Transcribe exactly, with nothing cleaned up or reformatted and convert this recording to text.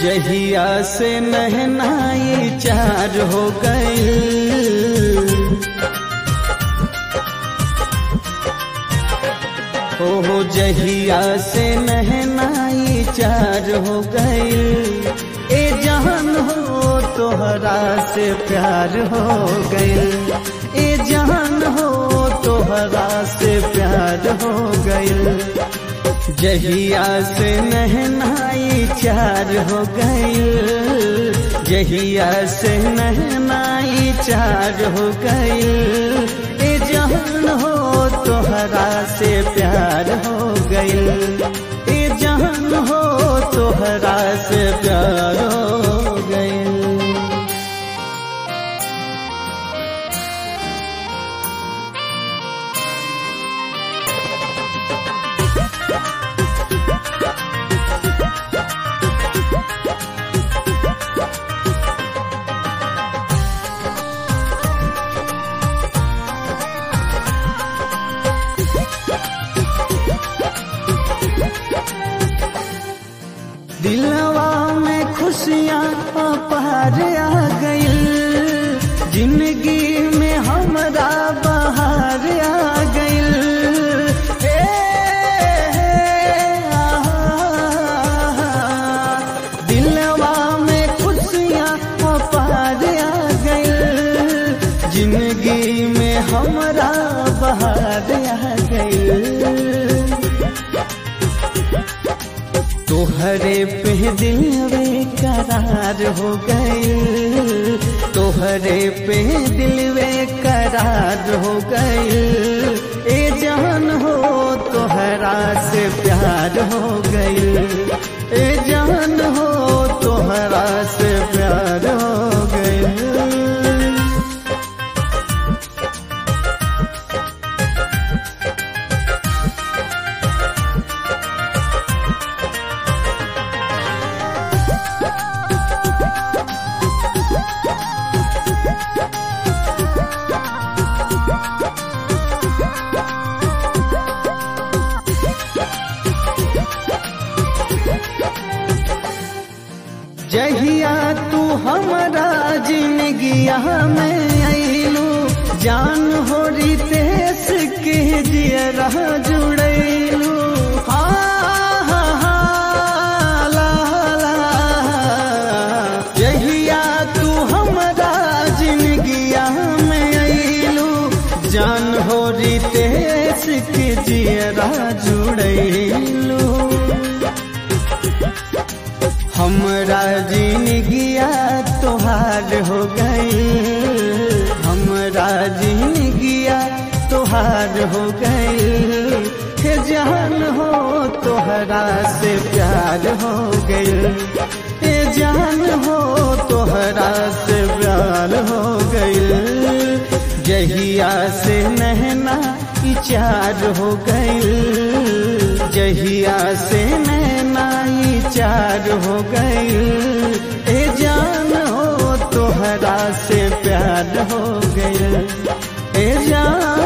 जहिया से नहनाई चार हो गई, हो जहिया से नहनाई चार हो गई। ए जहान हो तोहरा से प्यार हो गई, ए जहान हो तोहरा से प्यार हो गई। जहिया से नहनाई चार हो गई, जहिया से नहनाई चार हो गई। ए जहान हो तोहरा से प्यार हो गई, ए जहान हो तोहरा से प्यार हो गई। दिलवा में खुशियाँ अपार आ गई, जिंदगी में हमरा बहार आ गई। दिलवा में खुशियाँ अपार आ गई, जिंदगी में हमरा बहार आ गई। तोहरे पे दिल बेकरार हो गए, तोहरे पे दिल बेकरार हो गए। ए जान हो तोहरा से प्यार हो गए, ए जान हो तोहरा से प्यार हो गए। जहिया तू हमारा जिंदगिया में आइलू, जान हो रितेश के जियरा जुड़ैलू। हाँ हाँ हाँ ला ला, जहिया तू हमारा जिंदगिया में आइलू, जान हो रितेश के जियरा जुड़ैलू। हमरा जिंदगिया तोहार हो गई, हमरा जिंदगिया तोहार हो गई। हे जान हो तोहरा से प्यार हो गई, हे जान हो तोहरा से प्यार हो गई। जहिया से नहना चार हो गई, जहिया से नैना चार हो गई। ए जान हो तोहरा से प्यार हो गई, ए जान